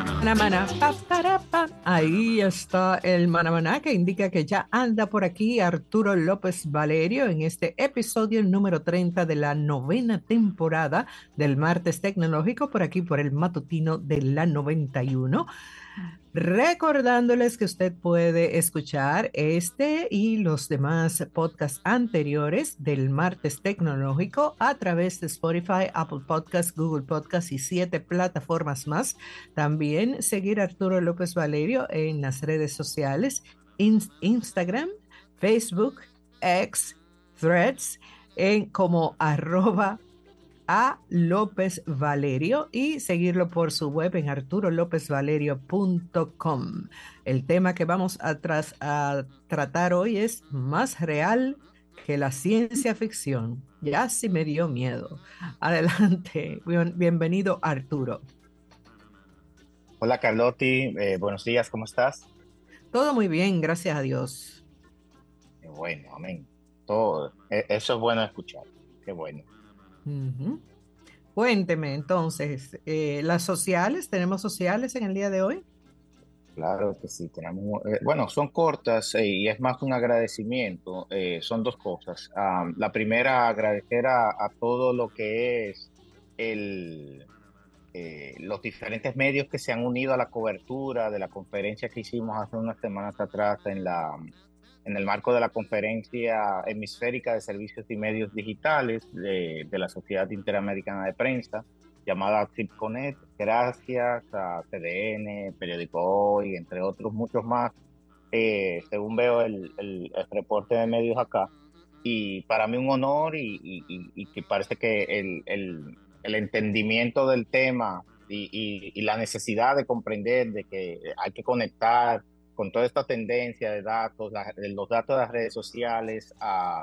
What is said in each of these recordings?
Manamana, pa, para, pa. Ahí está el manamaná que indica que ya anda por aquí Arturo López Valerio en este episodio número 30 de la novena temporada del Martes Tecnológico, por aquí por el matutino de la 91. Recordándoles que usted puede escuchar este y los demás podcasts anteriores del Martes Tecnológico a través de Spotify, Apple Podcasts, Google Podcasts y 7 plataformas más. También seguir a Arturo López Valerio en las redes sociales, Instagram, Facebook, X, Threads, como @a López Valerio y seguirlo por su web en arturolopezvalerio.com. El tema que vamos a tratar hoy es más real que la ciencia ficción. Ya sí me dio miedo. Adelante, bienvenido Arturo. Hola Carlotti, buenos días, ¿cómo estás? Todo muy bien, gracias a Dios. Qué bueno, amén. Todo, eso es bueno escuchar, qué bueno. Ujú. Cuénteme entonces, las sociales, ¿tenemos sociales en el día de hoy? Claro que sí, tenemos, bueno, son cortas y es más un agradecimiento, son dos cosas. La primera, agradecer a todo lo que es el, los diferentes medios que se han unido a la cobertura de la conferencia que hicimos hace unas semanas atrás en el marco de la conferencia hemisférica de servicios y medios digitales de la Sociedad Interamericana de Prensa, llamada CIPCONET, gracias a CDN, Periódico Hoy, entre otros muchos más, según veo el reporte de medios acá. Y para mí un honor y que parece que el entendimiento del tema y la necesidad de comprender de que hay que conectar con toda esta tendencia de datos, de los datos de las redes sociales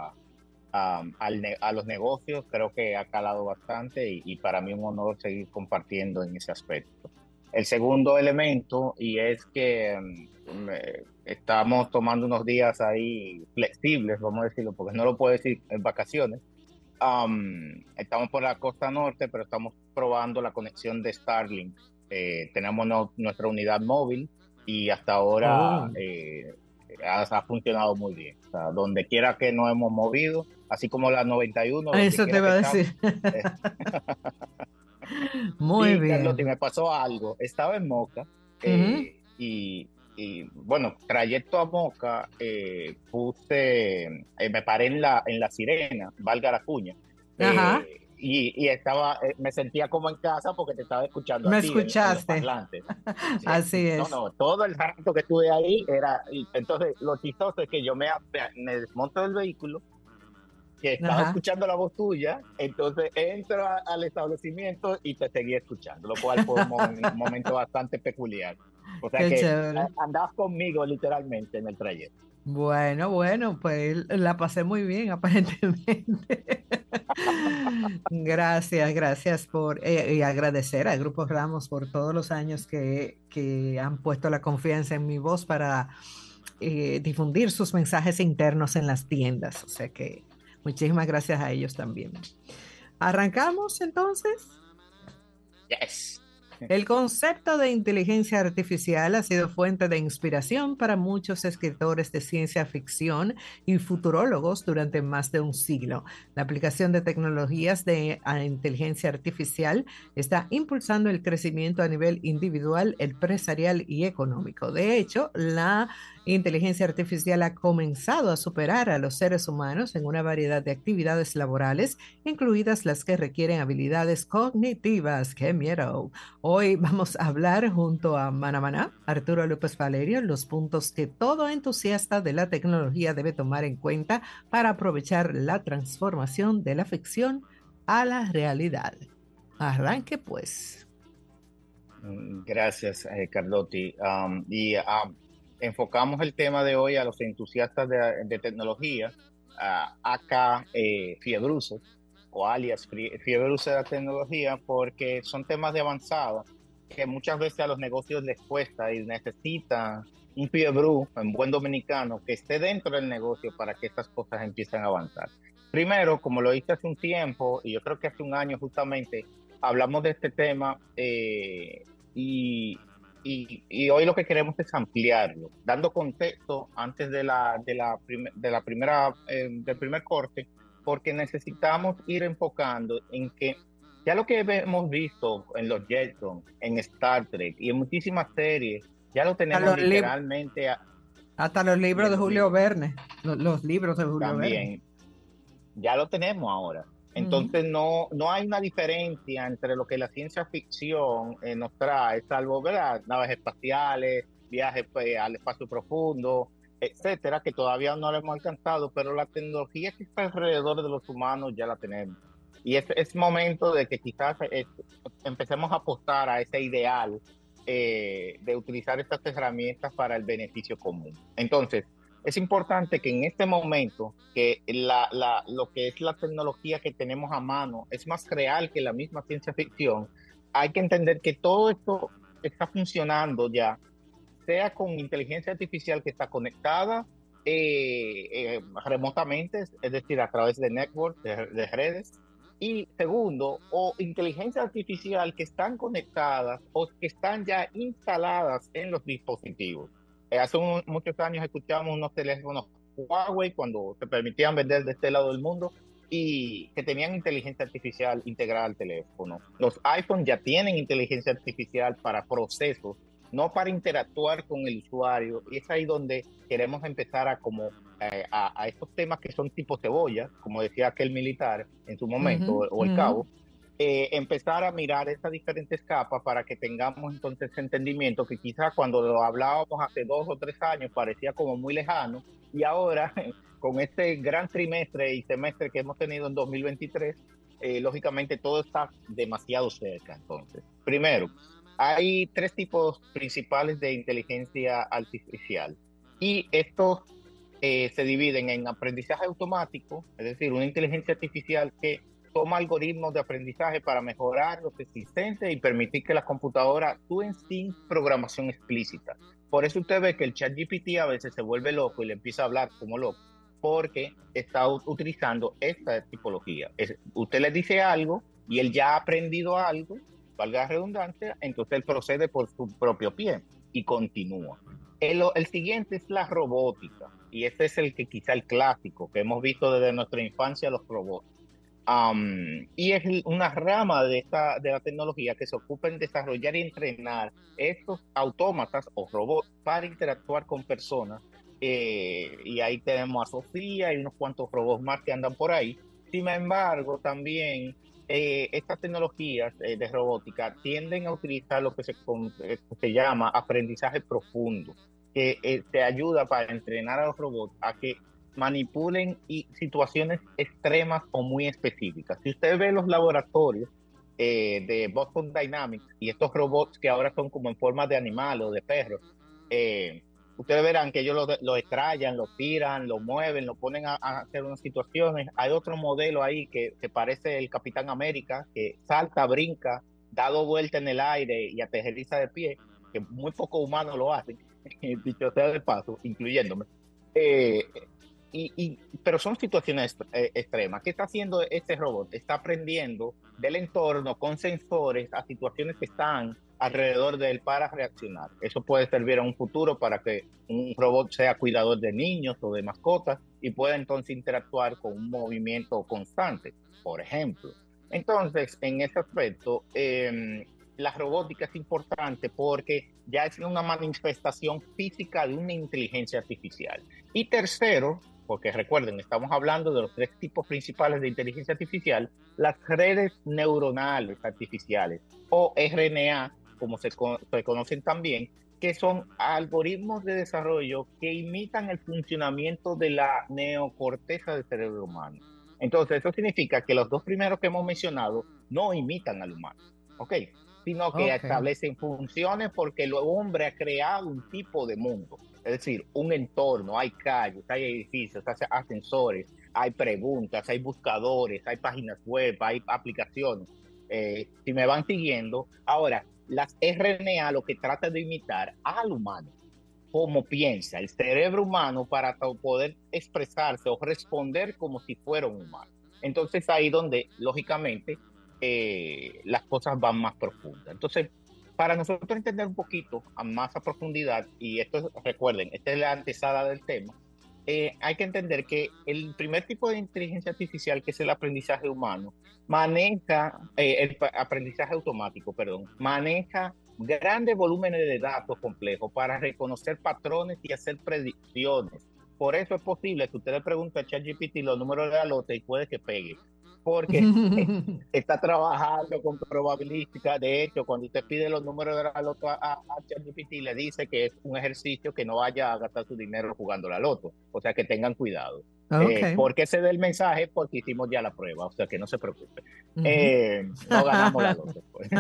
a los negocios, creo que ha calado bastante y para mí un honor seguir compartiendo en ese aspecto. El segundo elemento, y es que estamos tomando unos días ahí flexibles, vamos a decirlo, porque no lo puedo decir en vacaciones. Estamos por la costa norte, pero estamos probando la conexión de Starlink. Tenemos nuestra unidad móvil y hasta ahora Oh, ha funcionado muy bien. O sea, donde quiera que nos hemos movido, así como la 91, donde eso te quiera que iba a estamos. decir. eh, Muy y Carlotti, bien. me pasó algo. Estaba en Moca Ujú. bueno, trayecto a Moca, me paré en la Sirena, valga la cuña, Ajá, y estaba, me sentía como en casa porque te estaba escuchando a me ti en los escuchaste. parlantes. Sí, Así no, es. no, todo el rato que estuve ahí era, y entonces lo chistoso es que me desmonto del vehículo, que estaba Ajá, escuchando la voz tuya, entonces entro al establecimiento y te seguí escuchando, lo cual fue un momento bastante peculiar. O sea qué que chévere. andabas conmigo literalmente en el trayecto. Bueno, bueno, pues la pasé muy bien, aparentemente. Gracias, gracias y agradecer a Grupo Ramos por todos los años que han puesto la confianza en mi voz para difundir sus mensajes internos en las tiendas. O sea que muchísimas gracias a ellos también. ¿Arrancamos entonces? Yes. El concepto de inteligencia artificial ha sido fuente de inspiración para muchos escritores de ciencia ficción y futurólogos durante más de un siglo. La aplicación de tecnologías de inteligencia artificial está impulsando el crecimiento a nivel individual, empresarial y económico. De hecho, la inteligencia artificial ha comenzado a superar a los seres humanos en una variedad de actividades laborales, incluidas las que requieren habilidades cognitivas. ¡Qué miedo! Hoy vamos a hablar junto a Manamaná, Arturo López Valerio, los puntos que todo entusiasta de la tecnología debe tomar en cuenta para aprovechar la transformación de la ficción a la realidad. Arranque pues. Gracias, Carlotti. Enfocamos el tema de hoy a los entusiastas de tecnología, acá fiebruces o alias fiebruces de la tecnología, porque son temas de avanzada que muchas veces a los negocios les cuesta y necesitan un fiebru, en buen dominicano, que esté dentro del negocio para que estas cosas empiecen a avanzar. Primero, como lo hice hace un tiempo, y yo creo que hace un año justamente, hablamos de este tema y y hoy lo que queremos es ampliarlo, dando contexto antes del primer corte, porque necesitamos ir enfocando en que ya lo que hemos visto en los Jetsons, en Star Trek y en muchísimas series, ya lo A tenemos los lib- literalmente Hasta los y libros en de los Julio libros Verne, los libros de Julio Verne. también, ya lo tenemos ahora. Ujú. Entonces no hay una diferencia entre lo que la ciencia ficción nos trae, salvo, ¿verdad? Naves espaciales, viajes pues, al espacio profundo, etcétera, que todavía no lo hemos alcanzado, pero la tecnología que está alrededor de los humanos ya la tenemos. Y es momento de que quizás empecemos a apostar a ese ideal de utilizar estas herramientas para el beneficio común. Entonces, es importante que en este momento, que lo que es la tecnología que tenemos a mano es más real que la misma ciencia ficción, hay que entender que todo esto está funcionando ya, sea con inteligencia artificial que está conectada remotamente, es decir, a través de networks, de redes, y segundo, o inteligencia artificial que están conectadas o que están ya instaladas en los dispositivos. Muchos años escuchamos unos teléfonos Huawei cuando se permitían vender de este lado del mundo y que tenían inteligencia artificial integrada al teléfono. Los iPhones ya tienen inteligencia artificial para procesos, no para interactuar con el usuario. Y es ahí donde queremos empezar a estos temas que son tipo cebolla, como decía aquel militar en su momento, Ujú, o el ujú. cabo, empezar a mirar estas diferentes capas para que tengamos entonces entendimiento que quizás cuando lo hablábamos hace 2 o 3 años parecía como muy lejano y ahora con este gran trimestre y semestre que hemos tenido en 2023, lógicamente todo está demasiado cerca. Entonces, primero, hay tres tipos principales de inteligencia artificial y estos se dividen en aprendizaje automático, es decir, una inteligencia artificial que toma algoritmos de aprendizaje para mejorar lo existente y permitir que las computadoras actúen sin programación explícita. Por eso usted ve que el ChatGPT a veces se vuelve loco y le empieza a hablar como loco, porque está utilizando esta tipología. Usted le dice algo y él ya ha aprendido algo, valga la redundancia, entonces él procede por su propio pie y continúa. El siguiente es la robótica, y este es el que quizá el clásico que hemos visto desde nuestra infancia, los robots. Y es una rama de la tecnología que se ocupa en desarrollar y entrenar estos autómatas o robots para interactuar con personas. Y ahí tenemos a Sofía y unos cuantos robots más que andan por ahí. Sin embargo, también estas tecnologías de robótica tienden a utilizar lo que se llama aprendizaje profundo, que te ayuda para entrenar a los robots a que manipulen situaciones extremas o muy específicas. Si usted ve los laboratorios de Boston Dynamics y estos robots que ahora son como en forma de animal o de perro, ustedes verán que ellos lo extrayan, lo tiran, lo mueven, lo ponen a hacer unas situaciones. Hay otro modelo ahí que parece el Capitán América, que salta, brinca, da dos vueltas en el aire y aterriza de pie, que muy pocos humanos lo hacen, dicho sea de paso, incluyéndome. Eh, pero son situaciones extremas. ¿Qué está haciendo este robot? Está aprendiendo del entorno con sensores a situaciones que están alrededor de él para reaccionar. Eso puede servir a un futuro para que un robot sea cuidador de niños o de mascotas y pueda entonces interactuar con un movimiento constante, por ejemplo. Entonces, en ese aspecto, la robótica es importante porque ya es una manifestación física de una inteligencia artificial. Y tercero, porque recuerden, estamos hablando de los tres tipos principales de inteligencia artificial, las redes neuronales artificiales, o RNA, como se conocen también, que son algoritmos de desarrollo que imitan el funcionamiento de la neocorteza del cerebro humano. Entonces, eso significa que los dos primeros que hemos mencionado no imitan al humano, ¿ok? Sino que Ok. establecen funciones porque el hombre ha creado un tipo de mundo. Es decir, un entorno, hay calles, hay edificios, hay ascensores, hay preguntas, hay buscadores, hay páginas web, hay aplicaciones. Si me van siguiendo, ahora, las RNA lo que trata de imitar al humano, cómo piensa el cerebro humano para poder expresarse o responder como si fuera un humano. Entonces ahí donde, lógicamente, las cosas van más profundas. Entonces, para nosotros entender un poquito a más a profundidad, y esto recuerden, esta es la antesada del tema, hay que entender que el primer tipo de inteligencia artificial, que es el aprendizaje humano, maneja, aprendizaje automático, perdón, maneja grandes volúmenes de datos complejos para reconocer patrones y hacer predicciones. Por eso es posible que usted le pregunte a ChatGPT los números de la lotería y puede que pegue, porque está trabajando con probabilística. De hecho, cuando usted pide los números de la loto a ChatGPT, le dice que es un ejercicio que no vaya a gastar su dinero jugando la loto. O sea, que tengan cuidado. Ok. ¿Por qué se dé el mensaje? Porque hicimos ya la prueba. O sea, que no se preocupe. Ujú. No ganamos la loto, pues.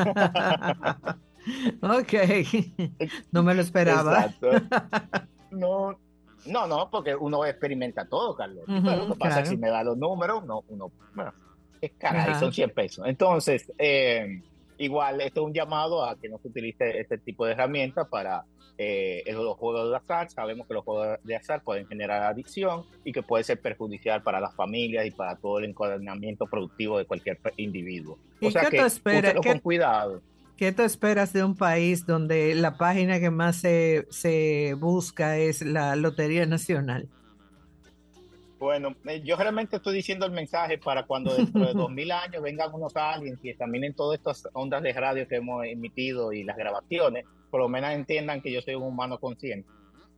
Ok, no me lo esperaba. Exacto. No, no, porque uno experimenta todo, Carlos. Pero lo Ujú, que pasa es que si claro. me da los números, no, uno, bueno, es caray, son Ajá. 100 pesos. Entonces, igual, esto es un llamado a que no se utilice este tipo de herramientas para los juegos de azar. Sabemos que los juegos de azar pueden generar adicción y que puede ser perjudicial para las familias y para todo el encadenamiento productivo de cualquier individuo. O ¿Y sea qué tú que esperas? úselo con cuidado. ¿Qué tú esperas de un país donde la página que más se busca es la Lotería Nacional? Bueno, yo realmente estoy diciendo el mensaje para cuando dentro de 2000 años vengan unos aliens y examinen todas estas ondas de radio que hemos emitido y las grabaciones, por lo menos entiendan que yo soy un humano consciente.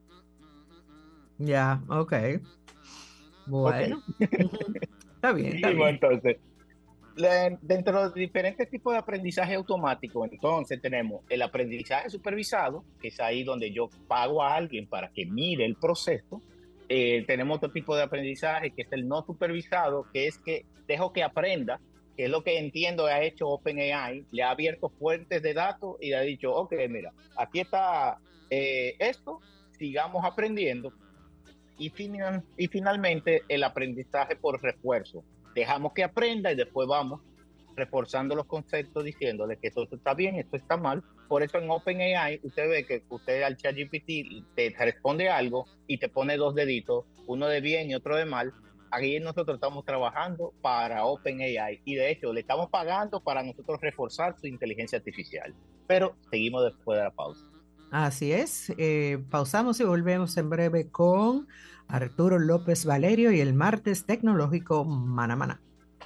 Ya, ok. Ok. Bueno. Ujú. Está bien, está Seguimos bien. entonces. Dentro de los diferentes tipos de aprendizaje automático, entonces tenemos el aprendizaje supervisado, que es ahí donde yo pago a alguien para que mire el proceso. Tenemos otro tipo de aprendizaje, que es el no supervisado, que es que dejo que aprenda, que es lo que entiendo ha hecho OpenAI. Le ha abierto fuentes de datos y le ha dicho, ok, mira, aquí está esto, sigamos aprendiendo. Y finalmente, el aprendizaje por refuerzo. Dejamos que aprenda y después vamos reforzando los conceptos, diciéndole que esto está bien, esto está mal. Por eso en OpenAI usted ve que usted al ChatGPT te responde algo y te pone dos deditos, uno de bien y otro de mal. Aquí nosotros estamos trabajando para OpenAI y de hecho le estamos pagando para nosotros reforzar su inteligencia artificial. Pero seguimos después de la pausa. Así es. Pausamos y volvemos en breve con Arturo López Valerio y el martes tecnológico Manamana.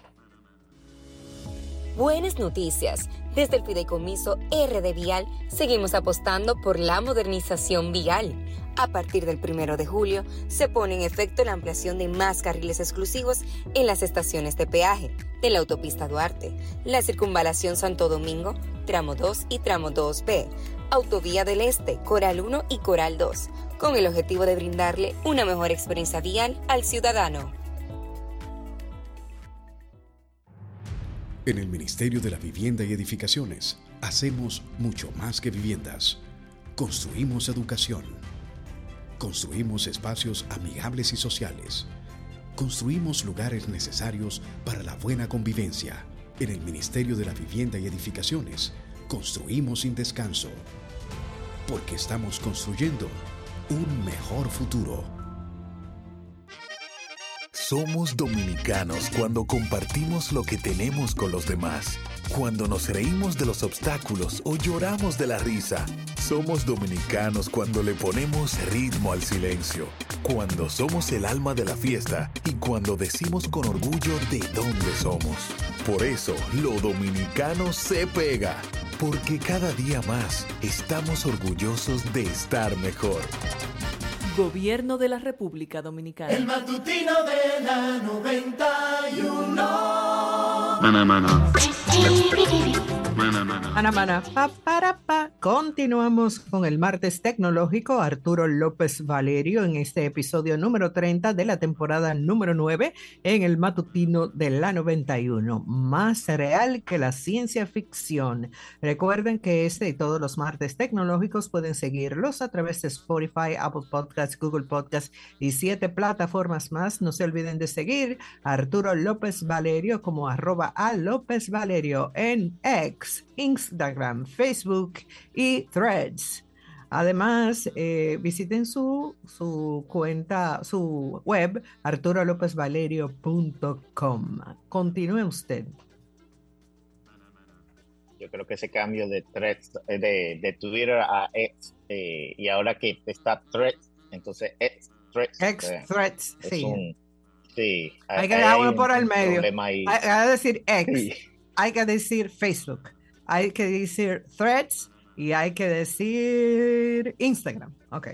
Buenas noticias. Desde el Fideicomiso RD Vial seguimos apostando por la modernización vial. A partir del 1 de julio se pone en efecto la ampliación de más carriles exclusivos en las estaciones de peaje de la autopista Duarte, la circunvalación Santo Domingo, tramo 2 y tramo 2B, Autovía del Este, Coral 1 y Coral 2, con el objetivo de brindarle una mejor experiencia vial al ciudadano. En el Ministerio de la Vivienda y Edificaciones hacemos mucho más que viviendas. Construimos educación. Construimos espacios amigables y sociales. Construimos lugares necesarios para la buena convivencia. En el Ministerio de la Vivienda y Edificaciones construimos sin descanso. Porque estamos construyendo un mejor futuro. Somos dominicanos cuando compartimos lo que tenemos con los demás, cuando nos reímos de los obstáculos o lloramos de la risa. Somos dominicanos cuando le ponemos ritmo al silencio, cuando somos el alma de la fiesta y cuando decimos con orgullo de dónde somos. Por eso, lo dominicano se pega, porque cada día más estamos orgullosos de estar mejor. Gobierno de la República Dominicana. El matutino de la 91. Mana, para, pa. Continuamos con el martes tecnológico Arturo López Valerio en este episodio número 30 de la temporada número 9 en el matutino de la 91. Más real que la ciencia ficción. Recuerden que este y todos los martes tecnológicos pueden seguirlos a través de Spotify, Apple Podcasts, Google Podcasts y 7 plataformas más. No se olviden de seguir a Arturo López Valerio como @a_López_Valerio en X, Instagram, Facebook y Threads. Además, visiten su cuenta, su web, arturolopezvalerio.com. Continúe usted. Yo creo que ese cambio de Threads, de Twitter a X, y ahora que está Threads, entonces X Threads, X-Threads, es sí. un, sí, Hay que ahí dejar hay uno por el un medio. problema ahí. Hay que decir X, Sí, hay que decir Facebook, hay que decir Threads y hay que decir Instagram. Ok.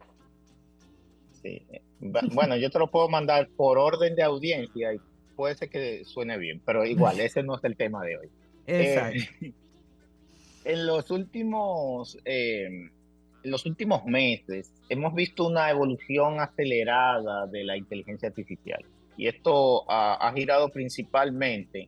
sí. Bueno, yo te lo puedo mandar por orden de audiencia y puede ser que suene bien, pero igual, ese no es el tema de hoy. Eh, Exacto. En los últimos meses hemos visto una evolución acelerada de la inteligencia artificial y esto ha girado principalmente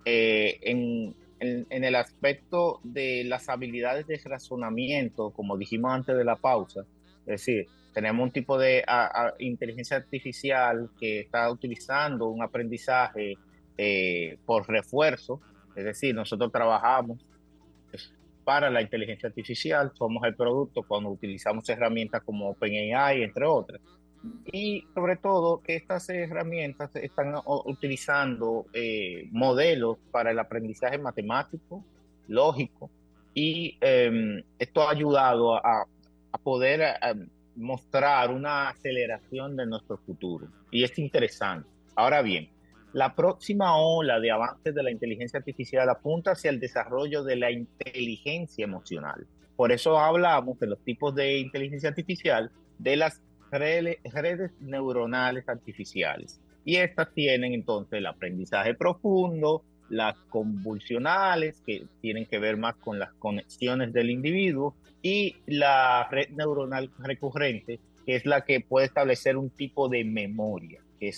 en el aspecto de las habilidades de razonamiento, como dijimos antes de la pausa. Es decir, tenemos un tipo de inteligencia artificial que está utilizando un aprendizaje por refuerzo, es decir, nosotros trabajamos para la inteligencia artificial, somos el producto cuando utilizamos herramientas como OpenAI, entre otras. Y sobre todo que estas herramientas están utilizando modelos para el aprendizaje matemático, lógico, y esto ha ayudado a poder mostrar una aceleración de nuestro futuro. Y es interesante. Ahora bien, la próxima ola de avances de la inteligencia artificial apunta hacia el desarrollo de la inteligencia emocional. Por eso hablamos de los tipos de inteligencia artificial, de las redes neuronales artificiales. Y estas tienen entonces el aprendizaje profundo, las convolucionales, que tienen que ver más con las conexiones del individuo, y la red neuronal recurrente, que es la que puede establecer un tipo de memoria, que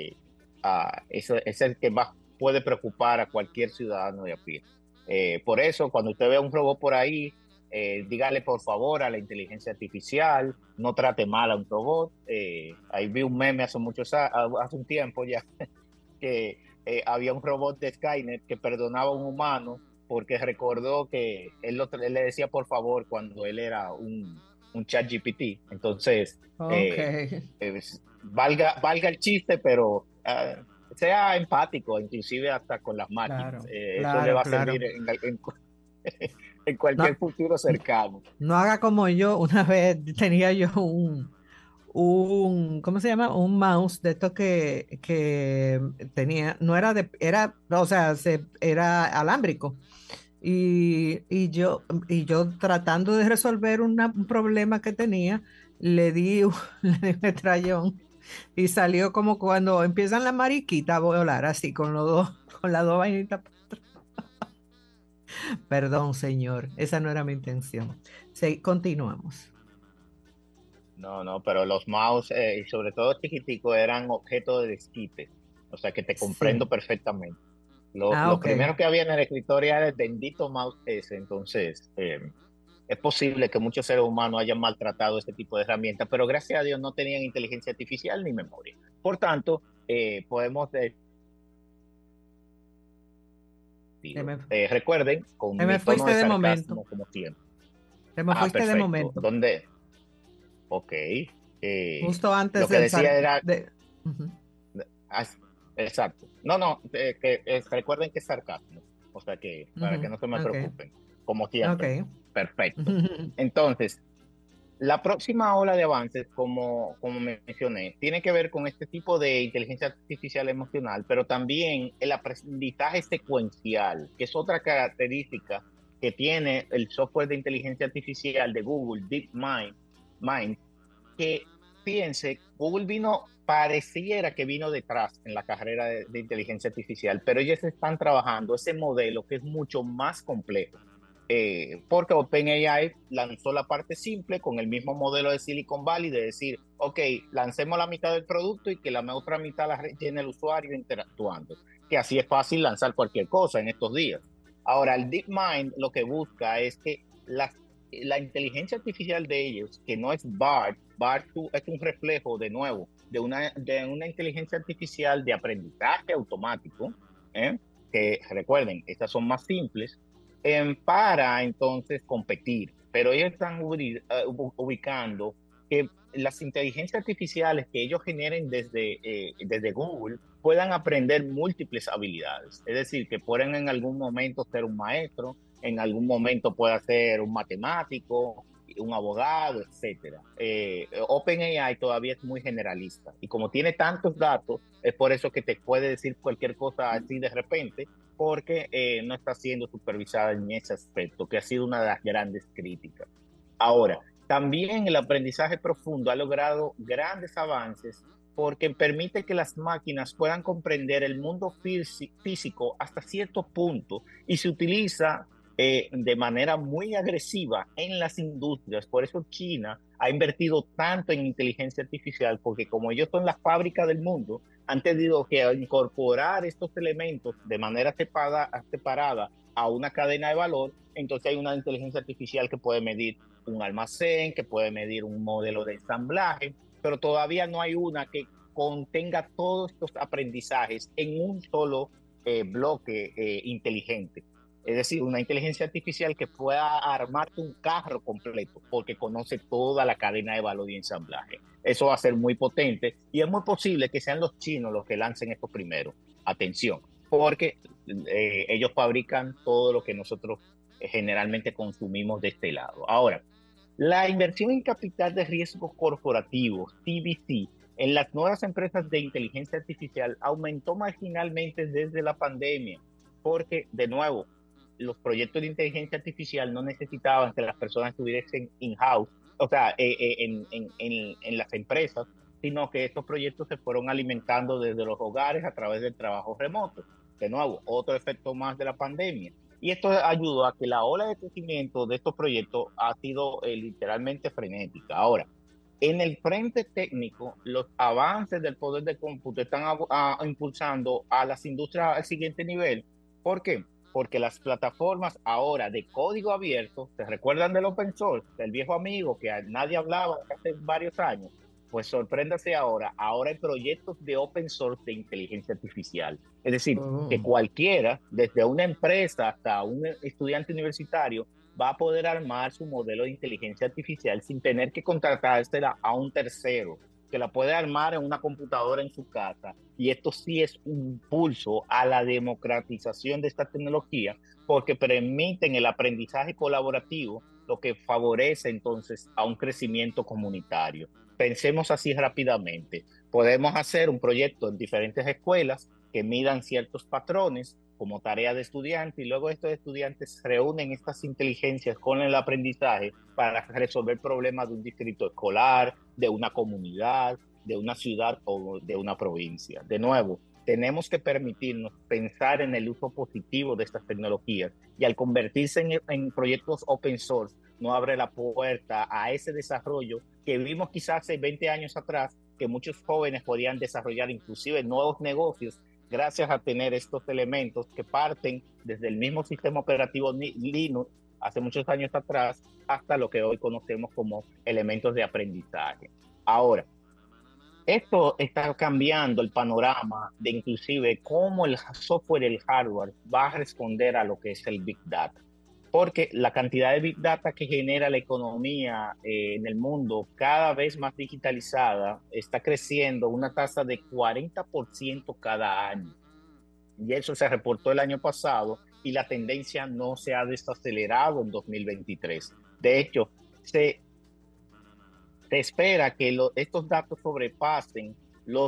es el que más puede preocupar a cualquier ciudadano de a pie. Por eso, cuando usted ve a un robot por ahí, dígale por favor a la inteligencia artificial, no trate mal a un robot. Ahí vi un meme hace un tiempo ya, que había un robot de Skynet que perdonaba a un humano porque recordó que él le decía por favor cuando él era un chat GPT. Entonces, Ok. valga el chiste, pero sea empático, inclusive hasta con las máquinas. Claro, Eso le va a claro. servir en cualquier No, futuro cercano. no haga como yo. Una vez tenía yo ¿cómo se llama? Un mouse de estos que tenía, no era o sea, era alámbrico. Y yo tratando de resolver un problema que tenía, le di, le di un estrellón y salió como cuando empiezan las mariquitas a volar, así con las dos vainitas. Perdón, señor, esa no era mi intención. Sí, continuamos. No, pero los mouse, y sobre todo chiquiticos, eran objeto de desquite. O sea que te comprendo Sí. perfectamente. Ah, Lo ok. primero que había en el escritorio era el bendito mouse ese. Entonces, es posible que muchos seres humanos hayan maltratado este tipo de herramientas, pero gracias a Dios no tenían inteligencia artificial ni memoria. Por tanto, podemos decir, Te me, recuerden, con te me mi tono de fuiste de momento. sarcasmo como siempre. Te me fuiste de Perfecto. momento. ¿Dónde? Ok. Justo antes Lo que del decía era Ujú. Ah, exacto. No, recuerden que es sarcasmo. O sea que, para que Ujú. no se me Ok, preocupen, como ok. siempre. Perfecto. Entonces, la próxima ola de avances, como mencioné, tiene que ver con este tipo de inteligencia artificial emocional, pero también el aprendizaje secuencial, que es otra característica que tiene el software de inteligencia artificial de Google, DeepMind, que piense, Google pareciera que vino detrás en la carrera de inteligencia artificial, pero ellos están trabajando ese modelo que es mucho más complejo. Porque OpenAI lanzó la parte simple con el mismo modelo de Silicon Valley de decir, ok, lancemos la mitad del producto y que la otra mitad la rellene el usuario interactuando, que así es fácil lanzar cualquier cosa en estos días. Ahora, el DeepMind lo que busca es que la inteligencia artificial de ellos, que no es BART es un reflejo, de nuevo, de una inteligencia artificial de aprendizaje automático, que recuerden, estas son más simples, para entonces competir. Pero ellos están ubicando que las inteligencias artificiales que ellos generen desde Google puedan aprender múltiples habilidades. Es decir, que puedan en algún momento ser un maestro, en algún momento pueda ser un matemático, un abogado, etcétera. OpenAI todavía es muy generalista y como tiene tantos datos, es por eso que te puede decir cualquier cosa así de repente, porque no está siendo supervisada en ese aspecto, que ha sido una de las grandes críticas. Ahora, también el aprendizaje profundo ha logrado grandes avances porque permite que las máquinas puedan comprender el mundo físico hasta cierto punto y se utiliza de manera muy agresiva en las industrias. Por eso China ha invertido tanto en inteligencia artificial, porque como ellos son la fábrica del mundo, han tenido que incorporar estos elementos de manera separada a una cadena de valor. Entonces hay una inteligencia artificial que puede medir un almacén, que puede medir un modelo de ensamblaje, pero todavía no hay una que contenga todos estos aprendizajes en un solo bloque inteligente. Es decir, una inteligencia artificial que pueda armarte un carro completo porque conoce toda la cadena de valor y ensamblaje. Eso va a ser muy potente y es muy posible que sean los chinos los que lancen esto primero. Atención, porque ellos fabrican todo lo que nosotros generalmente consumimos de este lado. Ahora, la inversión en capital de riesgos corporativos, TVC, en las nuevas empresas de inteligencia artificial aumentó marginalmente desde la pandemia, porque, de nuevo, los proyectos de inteligencia artificial no necesitaban que las personas estuviesen in-house, o sea, en las empresas, sino que estos proyectos se fueron alimentando desde los hogares a través del trabajo remoto. De nuevo, otro efecto más de la pandemia. Y esto ayudó a que la ola de crecimiento de estos proyectos ha sido literalmente frenética. Ahora, en el frente técnico, los avances del poder de cómputo están impulsando a las industrias al siguiente nivel. ¿Por qué? Porque las plataformas ahora de código abierto, ¿se recuerdan del open source, del viejo amigo que nadie hablaba hace varios años? Pues sorpréndase ahora hay proyectos de open source de inteligencia artificial. Es decir, que cualquiera, desde una empresa hasta un estudiante universitario, va a poder armar su modelo de inteligencia artificial sin tener que contratársela a un tercero, que la puede armar en una computadora en su casa. Y esto sí es un impulso a la democratización de esta tecnología, porque permiten el aprendizaje colaborativo, lo que favorece entonces a un crecimiento comunitario. Pensemos así rápidamente. Podemos hacer un proyecto en diferentes escuelas que midan ciertos patrones como tarea de estudiante y luego estos estudiantes reúnen estas inteligencias con el aprendizaje para resolver problemas de un distrito escolar, de una comunidad, de una ciudad o de una provincia. De nuevo, tenemos que permitirnos pensar en el uso positivo de estas tecnologías y al convertirse en proyectos open source, no abre la puerta a ese desarrollo que vimos quizás hace 20 años atrás, que muchos jóvenes podían desarrollar inclusive nuevos negocios gracias a tener estos elementos que parten desde el mismo sistema operativo Linux hace muchos años atrás hasta lo que hoy conocemos como elementos de aprendizaje. Ahora, esto está cambiando el panorama de inclusive cómo el software y el hardware va a responder a lo que es el Big Data. Porque la cantidad de Big Data que genera la economía en el mundo cada vez más digitalizada está creciendo una tasa de 40% cada año. Y eso se reportó el año pasado y la tendencia no se ha desacelerado en 2023. De hecho, se espera que estos datos sobrepasen los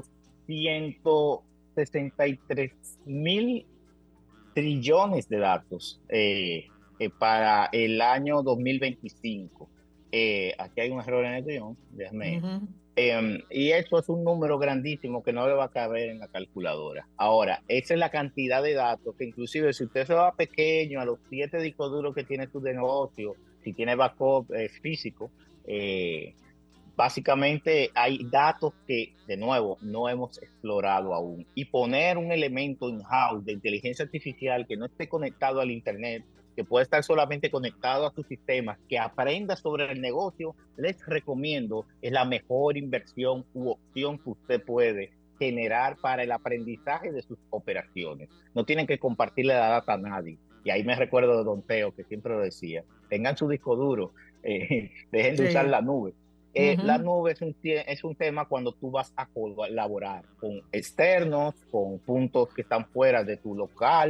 163,000 trillones de datos para el año 2025. Aquí hay un error en el guión, déjame. Y eso es un número grandísimo que no le va a caber en la calculadora. Ahora, esa es la cantidad de datos que inclusive si usted se va pequeño a los 7 discos duros que tiene su negocio, si tiene backup físico, básicamente hay datos que, de nuevo, no hemos explorado aún. Y poner un elemento in-house de inteligencia artificial que no esté conectado al Internet, que puede estar solamente conectado a sus sistemas, que aprenda sobre el negocio, les recomiendo, es la mejor inversión u opción que usted puede generar para el aprendizaje de sus operaciones. No tienen que compartirle la data a nadie. Y ahí me recuerdo de Don Teo, que siempre lo decía, tengan su disco duro, dejen de usar la nube. La nube es un tema cuando tú vas a colaborar con externos, con puntos que están fuera de tu local,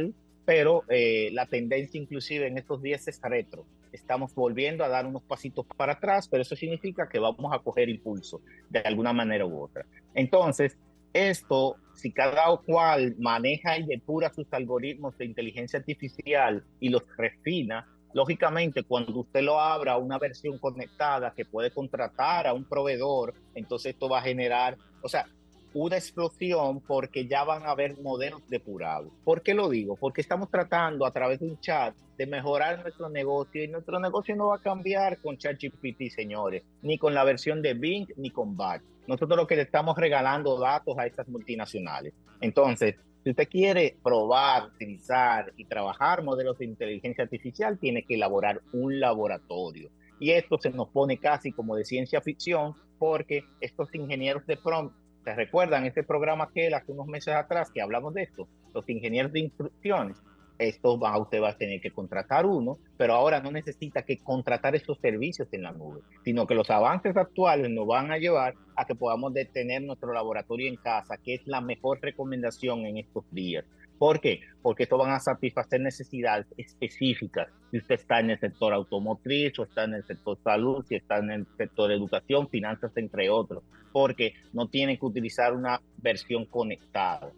pero la tendencia inclusive en estos días es retro. Estamos volviendo a dar unos pasitos para atrás, pero eso significa que vamos a coger impulso de alguna manera u otra. Entonces, esto, si cada cual maneja y depura sus algoritmos de inteligencia artificial y los refina, lógicamente cuando usted lo abra a una versión conectada que puede contratar a un proveedor, entonces esto va a generar, o sea, una explosión porque ya van a haber modelos depurados. ¿Por qué lo digo? Porque estamos tratando a través de un chat de mejorar nuestro negocio y nuestro negocio no va a cambiar con ChatGPT, señores, ni con la versión de Bing, ni con Bard. Nosotros lo que le estamos regalando datos a estas multinacionales. Entonces, si usted quiere probar, utilizar y trabajar modelos de inteligencia artificial, tiene que elaborar un laboratorio. Y esto se nos pone casi como de ciencia ficción porque estos ingenieros de prompt, ¿se recuerdan este programa que hace unos meses atrás que hablamos de esto? Los ingenieros de instrucciones. Usted va a tener que contratar uno, pero ahora no necesita que contratar esos servicios en la nube, sino que los avances actuales nos van a llevar a que podamos tener nuestro laboratorio en casa, que es la mejor recomendación en estos días. ¿Por qué? Porque esto van a satisfacer necesidades específicas. Si usted está en el sector automotriz, o está en el sector salud, si está en el sector educación, finanzas, entre otros, porque no tienen que utilizar una versión conectada.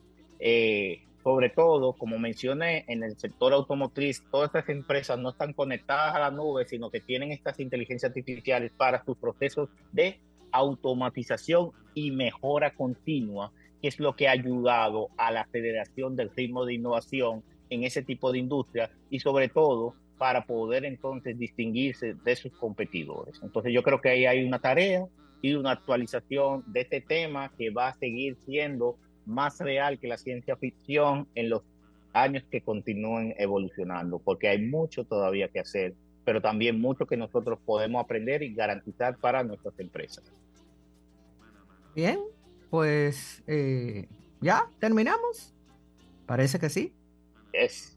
Sobre todo, como mencioné, en el sector automotriz, todas estas empresas no están conectadas a la nube, sino que tienen estas inteligencias artificiales para sus procesos de automatización y mejora continua, que es lo que ha ayudado a la aceleración del ritmo de innovación en ese tipo de industria y sobre todo para poder entonces distinguirse de sus competidores. Entonces yo creo que ahí hay una tarea y una actualización de este tema que va a seguir siendo más real que la ciencia ficción en los años que continúen evolucionando, porque hay mucho todavía que hacer, pero también mucho que nosotros podemos aprender y garantizar para nuestras empresas. Bien, pues ya terminamos. Parece que sí. Yes.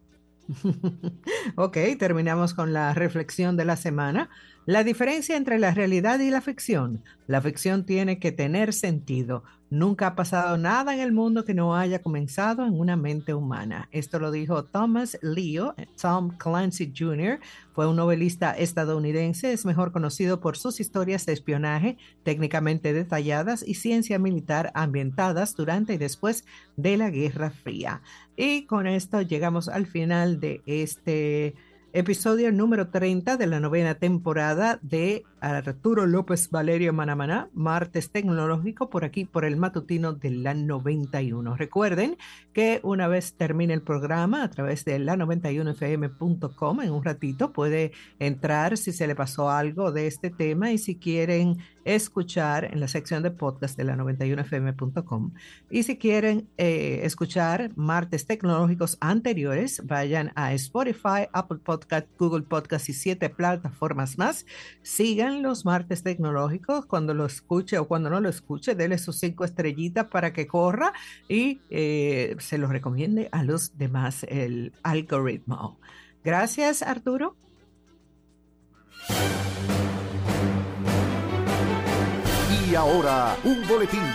Ok, terminamos con la reflexión de la semana. La diferencia entre la realidad y la ficción. La ficción tiene que tener sentido. Nunca ha pasado nada en el mundo que no haya comenzado en una mente humana. Esto lo dijo Thomas Leo. Tom Clancy Jr. fue un novelista estadounidense. Es mejor conocido por sus historias de espionaje técnicamente detalladas y ciencia militar ambientadas durante y después de la Guerra Fría. Y con esto llegamos al final de este episodio número 30 de la 9ª temporada de Arturo López Valerio Manamaná, Martes Tecnológico, por aquí, por el matutino de la 91. Recuerden que una vez termine el programa, a través de la91fm.com, en un ratito puede entrar si se le pasó algo de este tema y si quieren escuchar en la sección de podcast de la91fm.com. Y si quieren escuchar martes tecnológicos anteriores, vayan a Spotify, Apple Podcast, Google Podcast y 7 plataformas más. Sigan los martes tecnológicos. Cuando lo escuche o cuando no lo escuche, dele sus 5 estrellitas para que corra y se los recomiende a los demás el algoritmo. Gracias, Arturo. Y ahora, un boletín